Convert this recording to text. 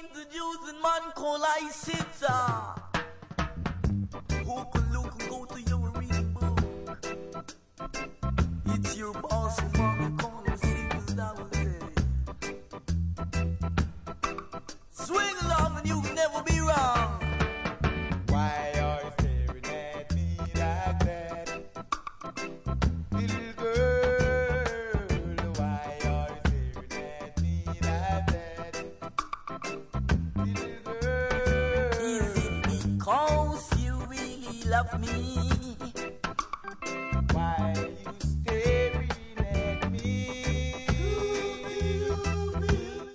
introducing man called Isita. Who can look and go to your reading book? It's your boss, mama, calling single down there. Swing along and you can never be wrong. Why are you staring at me like that? Little girl, why are you staring at me like that? Little girl. Is it because you really love me?